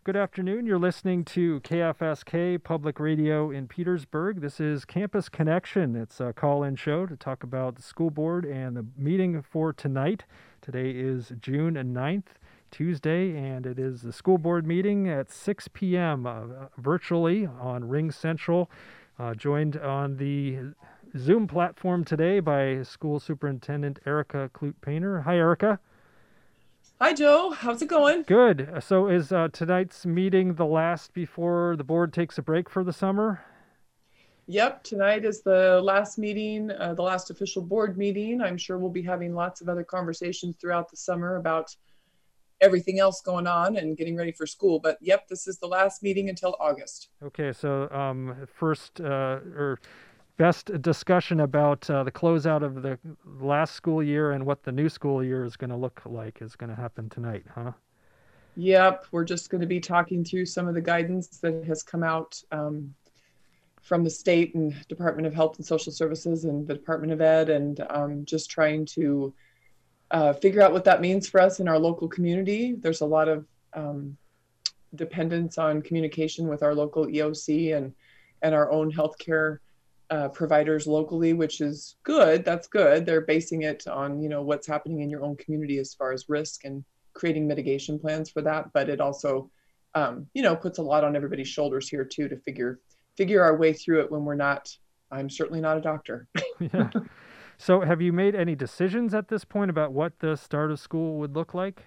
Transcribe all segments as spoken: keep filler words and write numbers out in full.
Good afternoon. You're listening to K F S K Public Radio in Petersburg. This is Campus Connection. It's a call-in show to talk about the school board and the meeting for tonight. Today is June ninth, Tuesday, and it is the school board meeting at six p.m. Uh, virtually on Ring Central. Uh, joined on the Zoom platform today by School Superintendent Erica Clute-Painter. Hi, Erica. Hi, Joe. How's it going? Good. So is uh, tonight's meeting the last before the board takes a break for the summer? Yep, tonight is the last meeting, uh, the last official board meeting. I'm sure we'll be having lots of other conversations throughout the summer about everything else going on and getting ready for school. But yep, this is the last meeting until August. Okay, so um, first uh, or best discussion about uh, the closeout of the last school year and what the new school year is going to look like is going to happen tonight, huh? Yep, we're just going to be talking through some of the guidance that has come out um, from the state and Department of Health and Social Services and the Department of Ed, and um, just trying to uh, figure out what that means for us in our local community. There's a lot of um, dependence on communication with our local E O C and, and our own healthcare uh, providers locally, which is good. That's good. They're basing it on, you know, what's happening in your own community as far as risk and creating mitigation plans for that. But it also, um, you know, puts a lot on everybody's shoulders here too, to figure figure our way through it when we're not, I'm certainly not a doctor. Yeah. So have you made any decisions at this point about what the start of school would look like?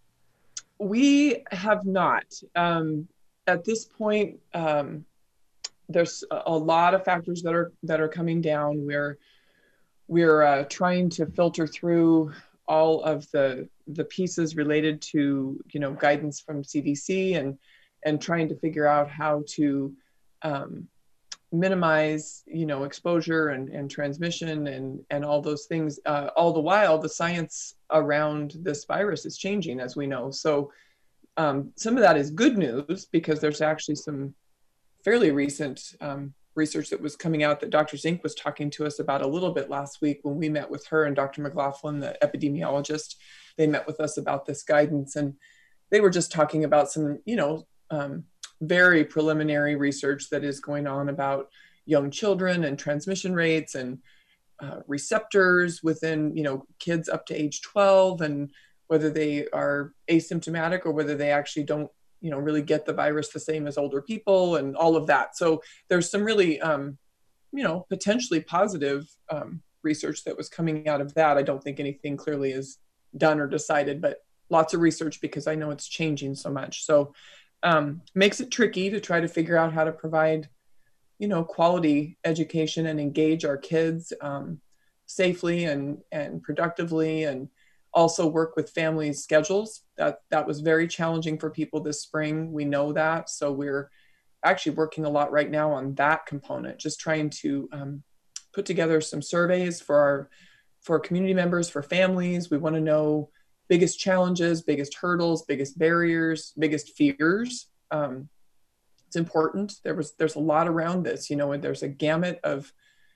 We have not. Um, at this point, um, there's a lot of factors that are that are coming down. We're we're uh, trying to filter through all of the the pieces related to, you know, guidance from C D C and and trying to figure out how to um, minimize, you know, exposure and, and transmission and and all those things. Uh, all the while, the science around this virus is changing, as we know. So um, some of that is good news, because there's actually some fairly recent um, research that was coming out that Doctor Zink was talking to us about a little bit last week when we met with her and Doctor McLaughlin, the epidemiologist. They met with us about this guidance, and they were just talking about some, you know, um, very preliminary research that is going on about young children and transmission rates and uh, receptors within, you know, kids up to age twelve, and whether they are asymptomatic or whether they actually don't, you know, really get the virus the same as older people and all of that. So there's some really, um, you know, potentially positive um, research that was coming out of that. I don't think anything clearly is done or decided, but lots of research, because I know it's changing so much. So um, makes it tricky to try to figure out how to provide, you know, quality education and engage our kids um, safely and, and productively, and also work with families' schedules. That that was very challenging for people this spring. We know that. So we're actually working a lot right now on that component, just trying to um, put together some surveys for our for community members, for families. We want to know biggest challenges, biggest hurdles, biggest barriers, biggest fears. Um, it's important. There was there's a lot around this, you know, and there's a gamut of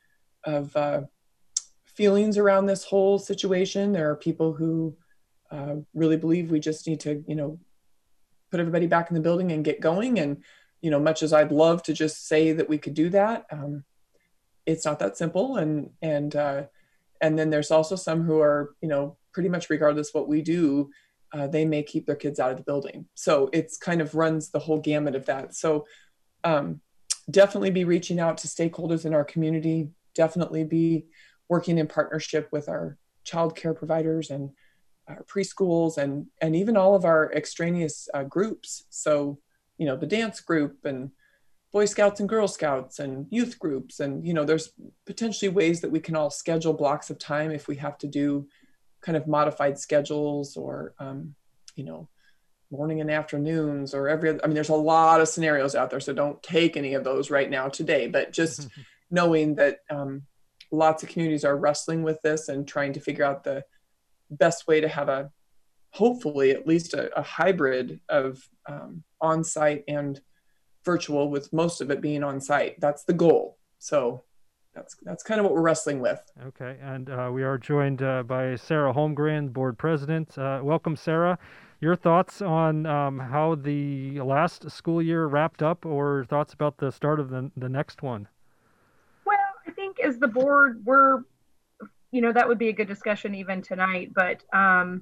of uh, feelings around this whole situation. There are people who uh, really believe we just need to, you know, put everybody back in the building and get going. And, you know, much as I'd love to just say that we could do that, um, it's not that simple. And and uh, and then there's also some who are, you know, pretty much regardless what we do, uh, they may keep their kids out of the building. So it's kind of runs the whole gamut of that. So um, definitely be reaching out to stakeholders in our community. Definitely be working in partnership with our childcare providers and our preschools, and and even all of our extraneous uh, groups. So, you know, the dance group and Boy Scouts and Girl Scouts and youth groups. And, you know, there's potentially ways that we can all schedule blocks of time if we have to do kind of modified schedules, or, um, you know, morning and afternoons, or every other. I mean, there's a lot of scenarios out there, so don't take any of those right now today, but just knowing that um, lots of communities are wrestling with this and trying to figure out the best way to have a, hopefully at least a, a hybrid of um, on-site and virtual, with most of it being on site. That's the goal. So that's that's kind of what we're wrestling with. Okay, and uh, we are joined uh, by Sarah Holmgren, board president. Uh, welcome, Sarah. Your thoughts on um, how the last school year wrapped up, or thoughts about the start of the the next one? Well, I think as the board, we're, you know, that would be a good discussion even tonight, but um,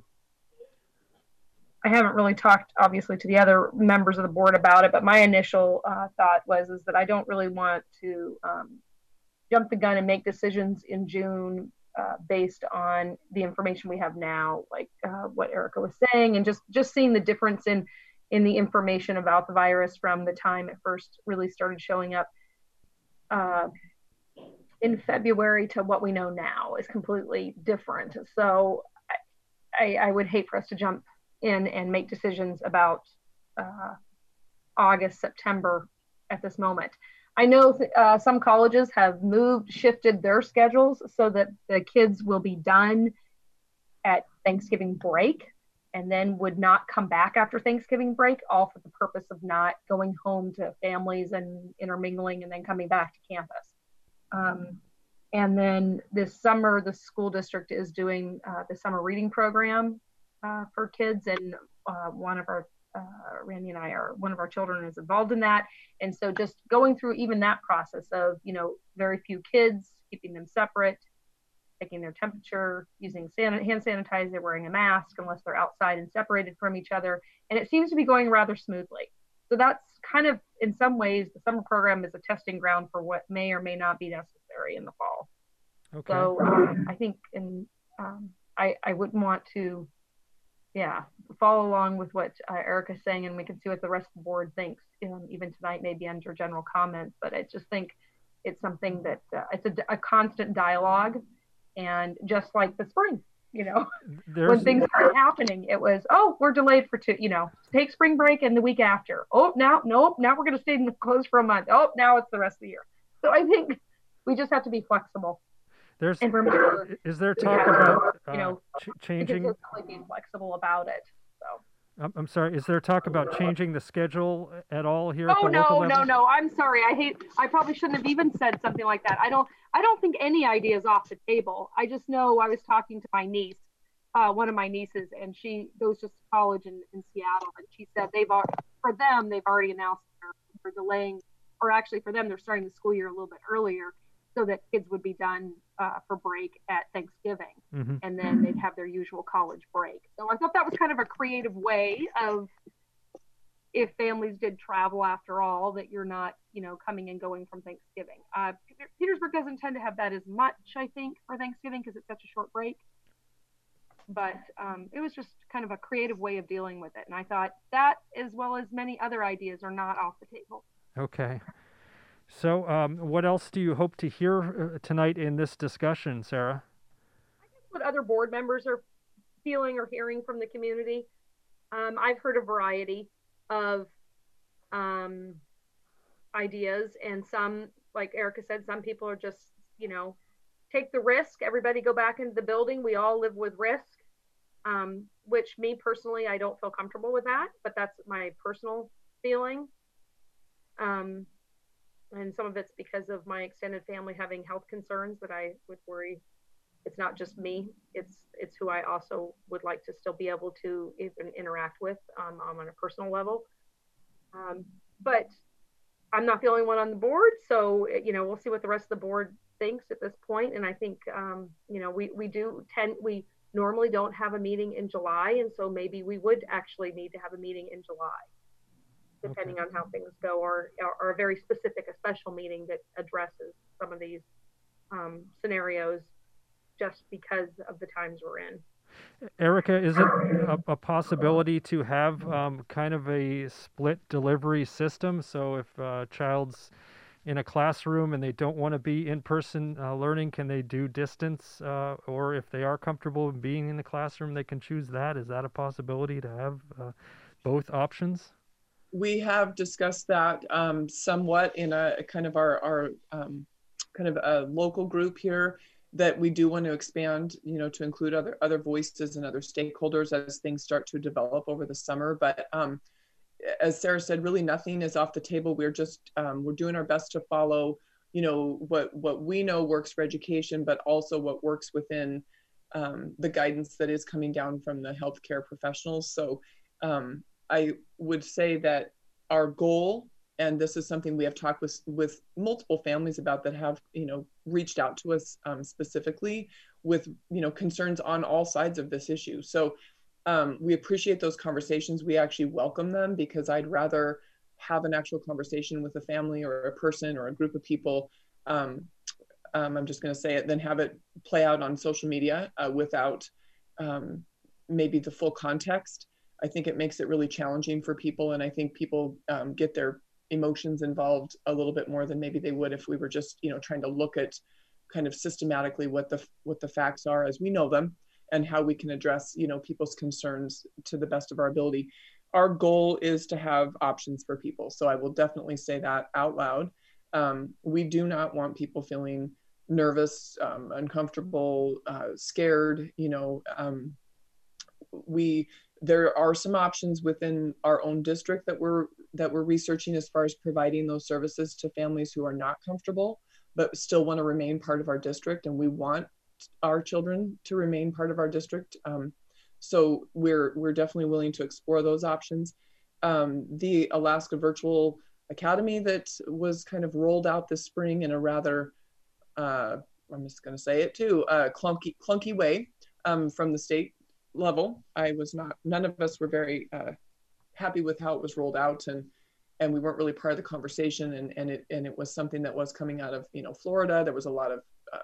I haven't really talked, obviously, to the other members of the board about it, but my initial uh, thought was is that I don't really want to um, jump the gun and make decisions in June uh, based on the information we have now, like uh, what Erica was saying, and just just seeing the difference in in the information about the virus from the time it first really started showing up uh, in February to what we know now is completely different. So I, I would hate for us to jump in and make decisions about uh, August, September at this moment. I know th- uh, some colleges have moved, shifted their schedules so that the kids will be done at Thanksgiving break and then would not come back after Thanksgiving break, all for the purpose of not going home to families and intermingling and then coming back to campus. Um, and then this summer, the school district is doing uh, the summer reading program uh, for kids, and uh, one of our uh, Randy and I are one of our children is involved in that, and so just going through even that process of you know very few kids, keeping them separate, taking their temperature, using san- hand sanitizer, wearing a mask unless they're outside and separated from each other, and it seems to be going rather smoothly. So that's kind of in some ways the summer program is a testing ground for what may or may not be necessary in the fall. Okay. So um, I think in um, I I wouldn't want to yeah, follow along with what uh, Erica's saying, and we can see what the rest of the board thinks, um, even tonight, maybe under general comments. But I just think it's something that uh, it's a, a constant dialogue, and just like the spring, you know, There's when things started happening, it was, oh, we're delayed for two, you know, take spring break and the week after. Oh, now, nope, now we're going to stay closed for a month. Oh, now it's the rest of the year. So I think we just have to be flexible. there's And remember, is there talk yeah, about uh, you know, ch- changing? being flexible about it. So. I'm, I'm sorry. Is there talk about changing the schedule at all here at Oh the local no, level? no, no. I'm sorry. I hate. I probably shouldn't have even said something like that. I don't. I don't think any idea is off the table. I just know I was talking to my niece, uh, one of my nieces, and she goes to college in, in Seattle, and she said they've for them they've already announced they're, they're delaying, or actually for them they're starting the school year a little bit earlier, so that kids would be done uh, for break at Thanksgiving, mm-hmm. and then they'd have their usual college break. So I thought that was kind of a creative way of, if families did travel after all, that you're not, you know, coming and going from Thanksgiving. Uh, Petersburg doesn't tend to have that as much, I think, for Thanksgiving because it's such a short break. But um, it was just kind of a creative way of dealing with it. And I thought that, as well as many other ideas, are not off the table. Okay. So, um, what else do you hope to hear uh, tonight in this discussion, Sarah? I guess what other board members are feeling or hearing from the community. Um, I've heard a variety of um, ideas, and some, like Erica said, some people are just, you know, take the risk. Everybody go back into the building. We all live with risk, um, which me personally, I don't feel comfortable with that, but that's my personal feeling. Um, and some of it's because of my extended family having health concerns that I would worry. It's not just me, it's it's who I also would like to still be able to even interact with um, on a personal level. Um, but I'm not the only one on the board, so you know we'll see what the rest of the board thinks at this point. And I think um, you know we we do tend we normally don't have a meeting in July, and so maybe we would actually need to have a meeting in July, depending okay. on how things go, or, or a very specific, a special meeting that addresses some of these um, scenarios, just because of the times we're in. Erica, is it a, a possibility to have um, kind of a split delivery system? So if a child's in a classroom and they don't want to be in-person uh, learning, can they do distance? Uh, or if they are comfortable being in the classroom, they can choose that? Is that a possibility to have uh, both options? We have discussed that um, somewhat in a kind of our, our um, kind of a local group here, that we do want to expand, you know, to include other other voices and other stakeholders as things start to develop over the summer. But um, as Sarah said, really nothing is off the table. We're just um, we're doing our best to follow, you know, what what we know works for education, but also what works within um, the guidance that is coming down from the healthcare professionals. So Um, I would say that our goal, and this is something we have talked with with multiple families about that have, you know, reached out to us um, specifically with, you know, concerns on all sides of this issue. So um, we appreciate those conversations. We actually welcome them, because I'd rather have an actual conversation with a family or a person or a group of people. Um, um, I'm just going to say it, than have it play out on social media uh, without um, maybe the full context. I think it makes it really challenging for people, and I think people um, get their emotions involved a little bit more than maybe they would if we were just, you know, trying to look at kind of systematically what the what the facts are as we know them, and how we can address, you know, people's concerns to the best of our ability. Our goal is to have options for people, so I will definitely say that out loud. Um, we do not want people feeling nervous, um, uncomfortable, uh, scared. You know, um, we there are some options within our own district that we're that we're researching as far as providing those services to families who are not comfortable but still want to remain part of our district, and we want our children to remain part of our district. Um, so we're we're definitely willing to explore those options. Um, the Alaska Virtual Academy that was kind of rolled out this spring in a rather, uh, I'm just going to say it too, uh, clunky clunky way um, from the state level. I was not, none of us were very uh, happy with how it was rolled out, and and we weren't really part of the conversation. And and it and it was something that was coming out of, you know, Florida. There was a lot of uh,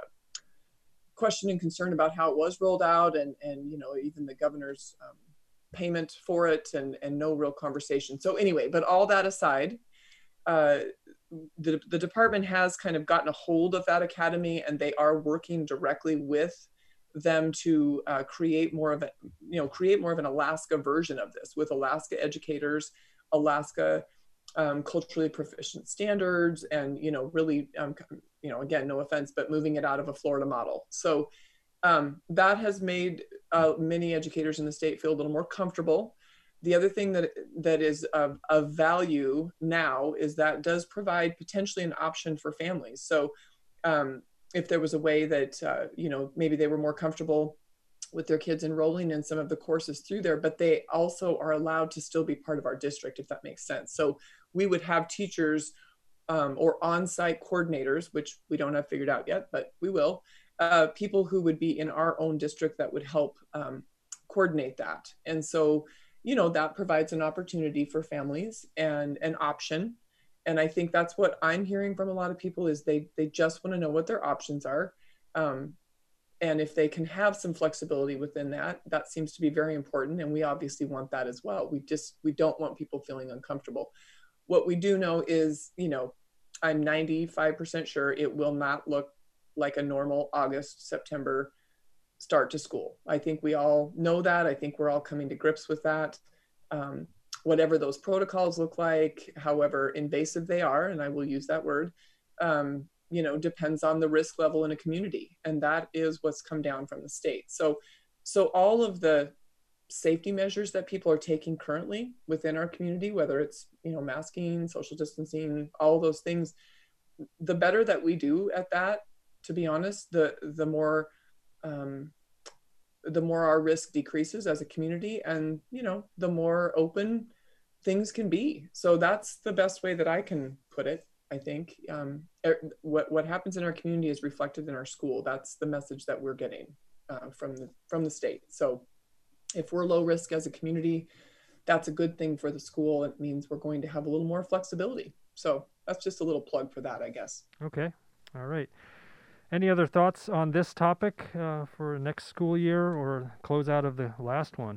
question and concern about how it was rolled out, and and you know, even the governor's um, payment for it, and and no real conversation. So anyway, but all that aside, uh, the the department has kind of gotten a hold of that academy, and they are working directly with them to uh, create more of a, you know, create more of an Alaska version of this with Alaska educators, Alaska um, culturally proficient standards, and, you know, really, um, you know, again, no offense, but moving it out of a Florida model. So um, that has made uh, many educators in the state feel a little more comfortable. The other thing that that is of, of value now is that does provide potentially an option for families. So um, if there was a way that, uh, you know, maybe they were more comfortable with their kids enrolling in some of the courses through there, but they also are allowed to still be part of our district, if that makes sense. So we would have teachers um, or on-site coordinators, which we don't have figured out yet, but we will, uh, people who would be in our own district that would help um, coordinate that. And so, you know, that provides an opportunity for families and an option. And I think that's what I'm hearing from a lot of people is they they just want to know what their options are. Um, and if they can have some flexibility within that, that seems to be very important. And we obviously want that as well. We just, we don't want people feeling uncomfortable. What we do know is, you know, I'm ninety-five percent sure it will not look like a normal August, September start to school. I think we all know that. I think we're all coming to grips with that. Um, whatever those protocols look like, however invasive they are, and I will use that word, um, you know, depends on the risk level in a community. And that is what's come down from the state. So, so all of the safety measures that people are taking currently within our community, whether it's, you know, masking, social distancing, all those things, the better that we do at that, to be honest, the, the more, um, the more our risk decreases as a community, and, you know, the more open things can be. So that's the best way that I can put it. I think um, what what happens in our community is reflected in our school. That's the message that we're getting uh, from the from the state. So if we're low risk as a community, that's a good thing for the school. It means we're going to have a little more flexibility. So that's just a little plug for that, I guess. Okay. All right. Any other thoughts on this topic uh, for next school year or close out of the last one?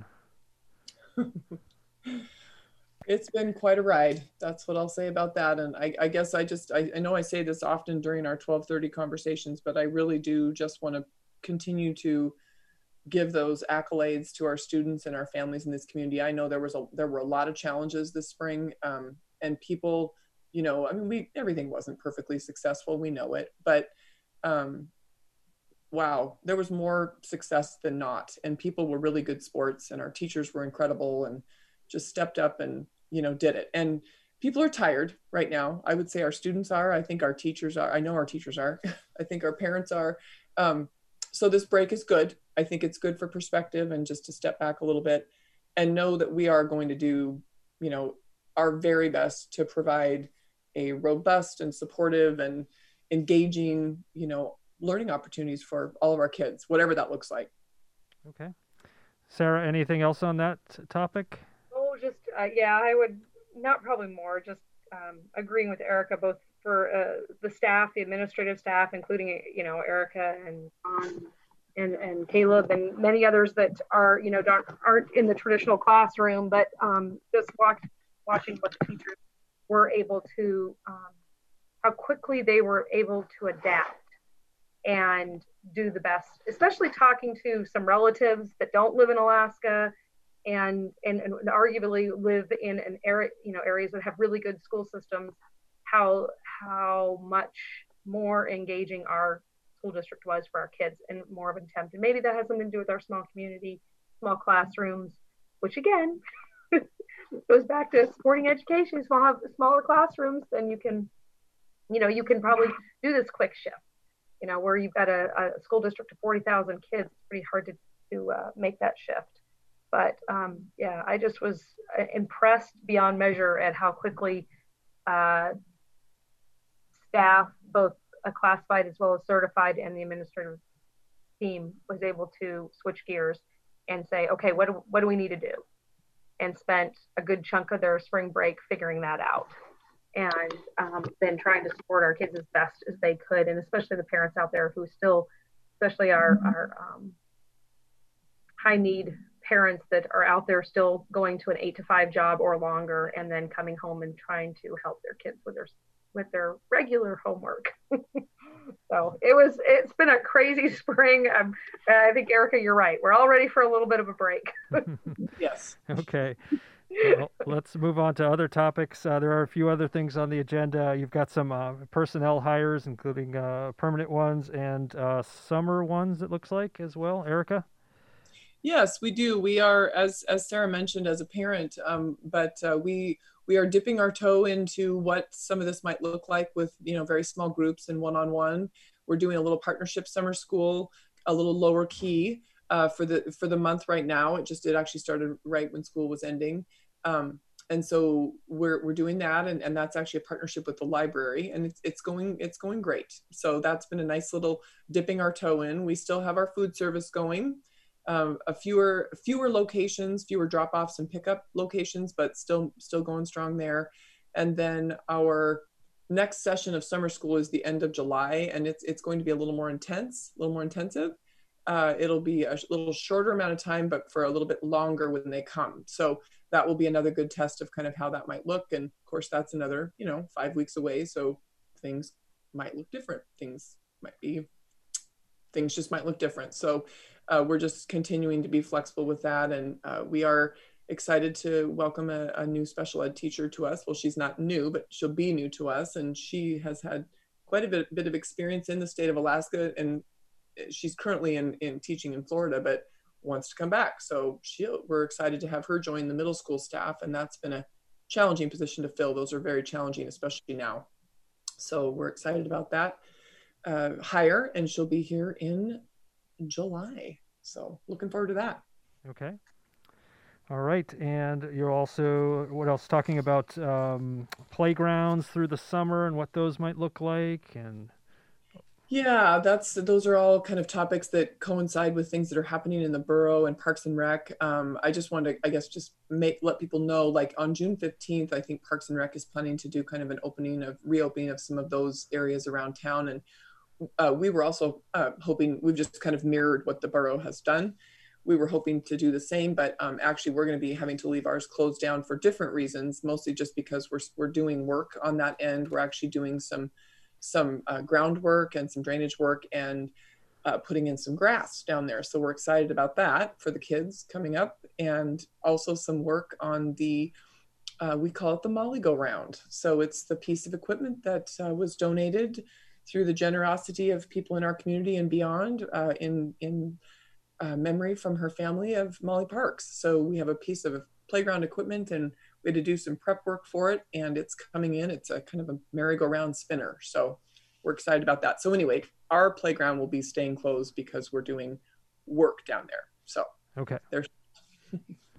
It's been quite a ride. That's what I'll say about that. And I, I guess I just, I, I know I say this often during our twelve thirty conversations, but I really do just want to continue to give those accolades to our students and our families in this community. I know there was a, there were a lot of challenges this spring, um, and people, you know, I mean, we, everything wasn't perfectly successful. We know it, but um, wow, there was more success than not. And people were really good sports, and our teachers were incredible and just stepped up and, you know, did it. And people are tired right now. I would say our students are, I think our teachers are, I know our teachers are, I think our parents are. Um, so this break is good. I think it's good for perspective and just to step back a little bit. and know that we are going to do, you know, our very best to provide a robust and supportive and engaging, you know, learning opportunities for all of our kids, whatever that looks like. Okay. Sarah, anything else on that topic? Oh, just, uh, yeah, I would not probably more, just um, agreeing with Erica, both for uh, the staff, the administrative staff, including, you know, Erica and um, and, and Caleb and many others that are, you know, don't, aren't in the traditional classroom, but um, just watch, watching what the teachers were able to, um, how quickly they were able to adapt and do the best, especially talking to some relatives that don't live in Alaska and and, and arguably live in an area, you know, areas that have really good school systems, how how much more engaging our school district was for our kids and more of an attempt. And maybe that has something to do with our small community, small classrooms, which again goes back to supporting education. Small have smaller classrooms, then you can, you know, you can probably do this quick shift. You know, where you've got a, a school district of forty thousand kids, it's pretty hard to, to uh, make that shift. But um, yeah, I just was impressed beyond measure at how quickly uh, staff, both a classified as well as certified, and the administrative team was able to switch gears and say, okay, what do, what do we need to do? And spent a good chunk of their spring break figuring that out. And um, then trying to support our kids as best as they could, and especially the parents out there who still, especially our, our um, high need parents that are out there still going to an eight to five job or longer, and then coming home and trying to help their kids with their with their regular homework. So it was, it's been a crazy spring. Um, I think, Erica, you're right. We're all ready for a little bit of a break. Yes. Okay. Well, let's move on to other topics. Uh, there are a few other things on the agenda. You've got some uh, personnel hires, including uh, permanent ones and uh, summer ones, it looks like, as well. Erica? Yes, we do. We are, as as Sarah mentioned, as a parent, um, but uh, we we are dipping our toe into what some of this might look like with, you know, very small groups and one-on-one. We're doing a little partnership summer school, a little lower key uh, for the for the month right now. It just it actually started right when school was ending. Um, and so we're we're doing that, and, and that's actually a partnership with the library, and it's it's going it's going great. So that's been a nice little dipping our toe in. We still have our food service going. Um, a fewer fewer locations, fewer drop-offs and pickup locations, but still still going strong there. And then our next session of summer school is the end of July, and it's it's going to be a little more intense, a little more intensive. Uh, it'll be a little shorter amount of time, but for a little bit longer when they come. So that will be another good test of kind of how that might look. And of course, that's another, you know, five weeks away. So things might look different. Things might be, things just might look different. So uh, we're just continuing to be flexible with that. And uh, we are excited to welcome a, a new special ed teacher to us. Well, she's not new, but she'll be new to us. And she has had quite a bit, bit of experience in the state of Alaska, and she's currently in, in teaching in Florida, but wants to come back. So she, we're excited to have her join the middle school staff. And that's been a challenging position to fill. Those are very challenging, especially now. So we're excited about that uh, hire, and she'll be here in July. So looking forward to that. Okay. All right. And you're also, what else, talking about um, playgrounds through the summer and what those might look like. And yeah, that's those are all kind of topics that coincide with things that are happening in the borough and Parks and Rec. Um, I just wanted to, I guess, just make let people know, like on June fifteenth, I think Parks and Rec is planning to do kind of an opening of reopening of some of those areas around town. And uh, we were also uh, hoping, we've just kind of mirrored what the borough has done. We were hoping to do the same, but um, actually we're going to be having to leave ours closed down for different reasons, mostly just because we're we're doing work on that end. We're actually doing some some uh, groundwork and some drainage work, and uh, putting in some grass down there. So we're excited about that for the kids coming up, and also some work on the, uh, we call it the Molly Go Round. So it's the piece of equipment that uh, was donated through the generosity of people in our community and beyond, uh, in, in uh, memory from her family of Molly Parks. So we have a piece of playground equipment, and we had to do some prep work for it, and it's coming in. It's a kind of a merry-go-round spinner. So we're excited about that. So anyway, our playground will be staying closed because we're doing work down there. So okay. There's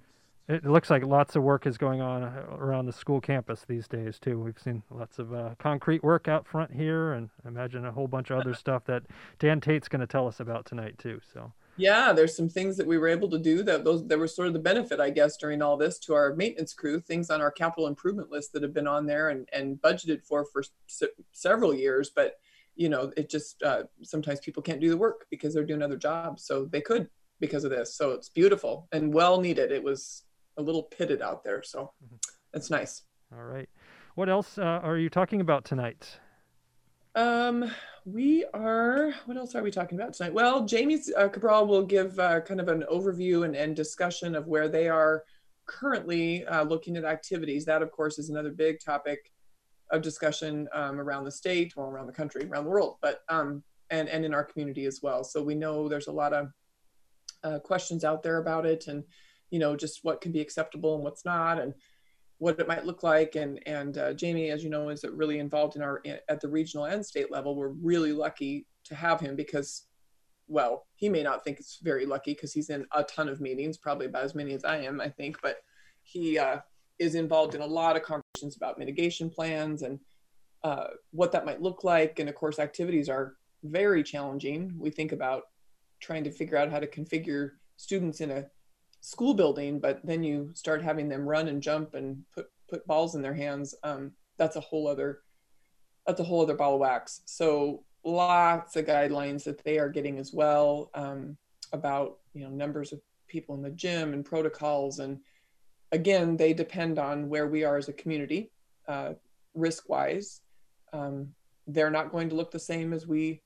It looks like lots of work is going on uh, around the school campus these days too. We've seen lots of uh, concrete work out front here, and I imagine a whole bunch of other stuff that Dan Tate's going to tell us about tonight too. So Yeah, there's some things that we were able to do that those that were sort of the benefit, I guess, during all this to our maintenance crew, things on our capital improvement list that have been on there and, and budgeted for for se- several years. But, you know, it just uh, sometimes people can't do the work because they're doing other jobs. So they could because of this. So it's beautiful and well needed. It was a little pitted out there. So it's nice. all right. What else uh, are you talking about tonight? Um, we are, what else are we talking about tonight? Well, Jamie uh, Cabral will give uh, kind of an overview and, and discussion of where they are currently uh, looking at activities. That, of course, is another big topic of discussion um, around the state, well, around the country, around the world, but um, and, and in our community as well. So we know there's a lot of uh, questions out there about it and, you know, just what can be acceptable and what's not, and what it might look like. And and uh, Jamie, as you know, is really involved in our at the regional and state level. We're really lucky to have him because, well, he may not think it's very lucky because he's in a ton of meetings, probably about as many as I am, I think, but he uh, is involved in a lot of conversations about mitigation plans and uh, what that might look like. And of course, activities are very challenging. We think about trying to figure out how to configure students in a school building, but then you start having them run and jump and put put balls in their hands. Um, that's a whole other that's a whole other ball of wax. So lots of guidelines that they are getting as well um, about you know numbers of people in the gym and protocols. And again, they depend on where we are as a community, uh, risk wise. Um, they're not going to look the same as we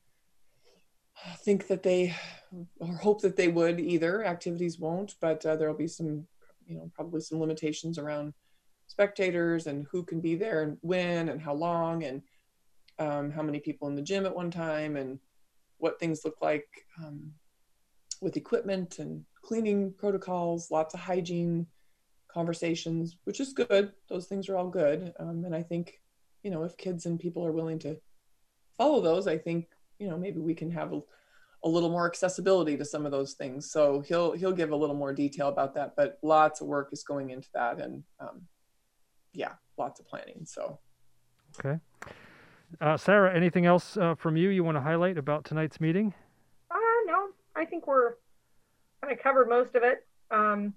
think that they or hope that they would either. Activities won't, but uh, there'll be some, you know, probably some limitations around spectators and who can be there and when and how long and um, how many people in the gym at one time and what things look like um, with equipment and cleaning protocols, lots of hygiene conversations, which is good. Those things are all good. Um, and I think, you know, if kids and people are willing to follow those, I think, you know, maybe we can have a, a little more accessibility to some of those things. So he'll he'll give a little more detail about that, but lots of work is going into that, and um, yeah, lots of planning. So, okay, uh, Sarah, anything else uh, from you you want to highlight about tonight's meeting? Uh, no, I think we're kind of covered most of it. Um,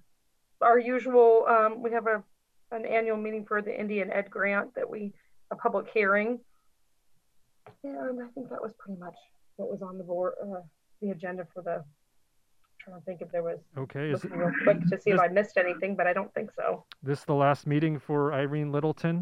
our usual, um, we have a an annual meeting for the Indian Ed Grant that we a public hearing. And I think that was pretty much what was on the board, uh, the agenda for the. I'm trying to think if there was. Okay, is it, real quick to see this, if I missed anything, but I don't think so. This the last meeting for Irene Littleton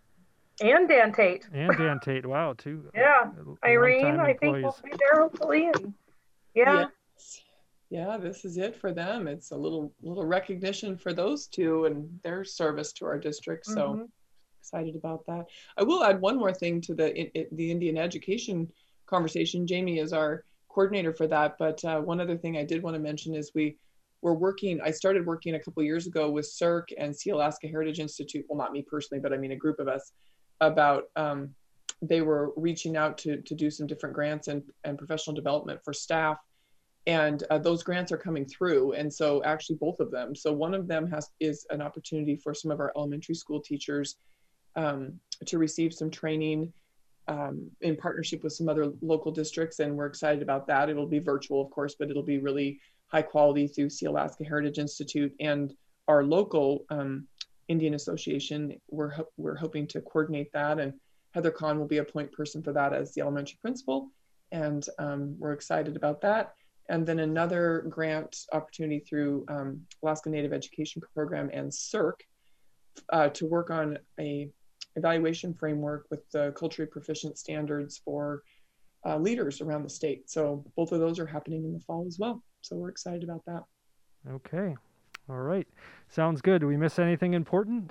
and Dan Tate. And Dan Tate. Wow, two. Yeah, uh, Irene, I think will be there hopefully. And yeah. Yes. Yeah, this is it for them. It's a little little recognition for those two and their service to our district. So. Mm-hmm. Excited about that. I will add one more thing to the it, the Indian education conversation. Jamie is our coordinator for that, but uh, one other thing I did want to mention is we were working, I started working a couple years ago with C I R C and Sealaska Heritage Institute, well, not me personally, but I mean a group of us, about, um, they were reaching out to, to do some different grants and, and professional development for staff. And uh, those grants are coming through. And so actually both of them. So one of them has is an opportunity for some of our elementary school teachers Um, to receive some training um, in partnership with some other local districts, and we're excited about that. It'll be virtual, of course, but it'll be really high quality through Sealaska Heritage Institute and our local um, Indian Association. We're ho- we're hoping to coordinate that, and Heather Kahn will be a point person for that as the elementary principal, and um, we're excited about that. And then another grant opportunity through um, Alaska Native Education Program and C I R C uh, to work on a evaluation framework with the culturally proficient standards for uh, leaders around the state. So both of those are happening in the fall as well. So we're excited about that. Okay. All right. Sounds good. Do we miss anything important?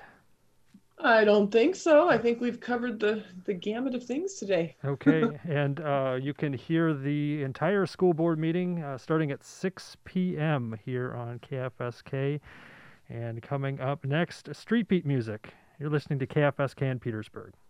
I don't think so. I think we've covered the, the gamut of things today. Okay. And uh, you can hear the entire school board meeting uh, starting at six p.m. here on K F S K. And coming up next, Street Beat music. You're listening to K F S K in Petersburg.